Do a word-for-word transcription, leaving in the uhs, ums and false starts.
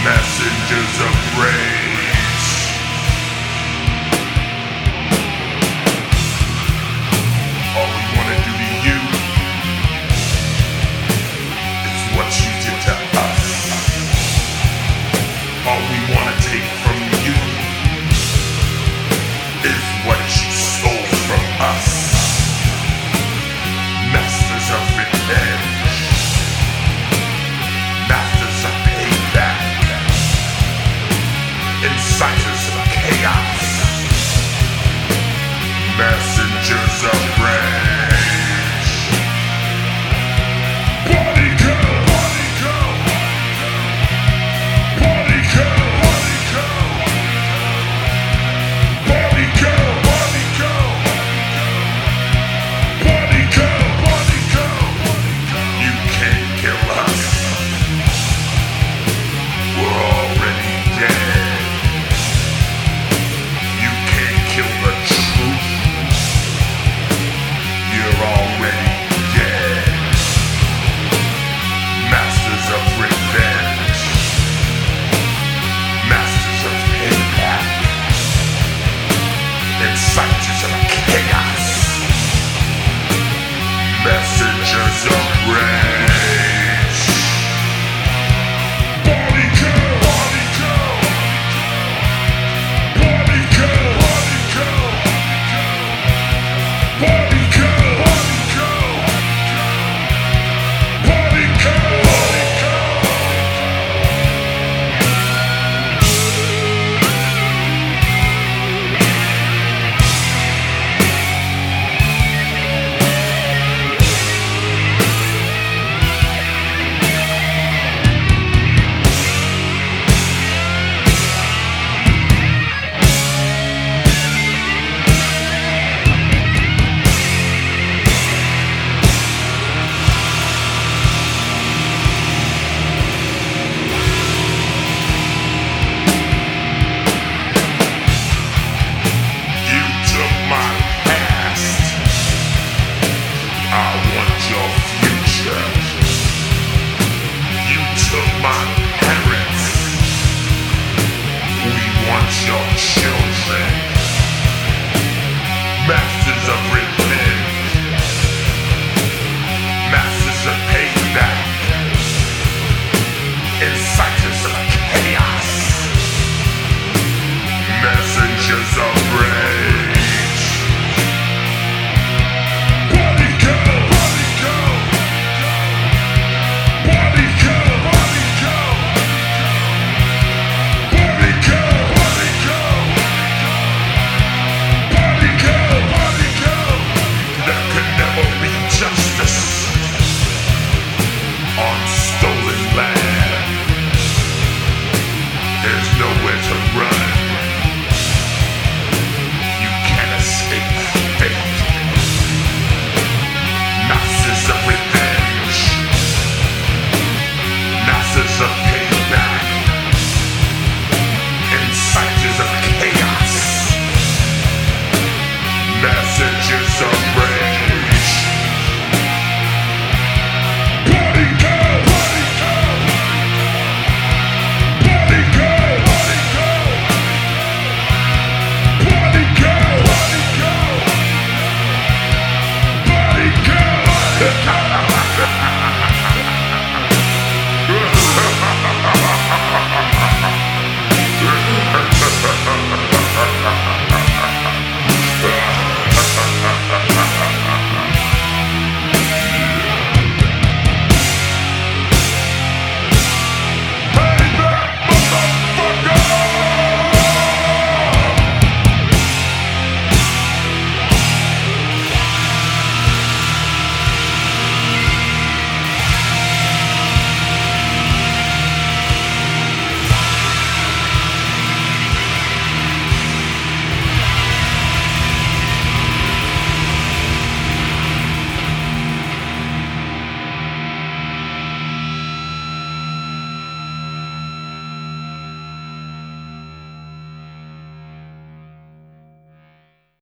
Messengers of rage. All we wanna do to you is what you did to us. All we wanna take from you is what you stole from us. Masters of revenge, masters of payback, inciters of chaos, messengers of rage. Body kill, body kill, body kill, body kill, body kill, body kill, body kill, body kill. You can't kill us. We're already dead. You can't kill the truth. You're already dead. Masters of revenge, masters of payback, inciters of chaos, messengers of rage. Body kill, body kill, body kill, body kill, body kill, body kill, body kill, body kill. You took my past. I want your future. You took my parents. We want your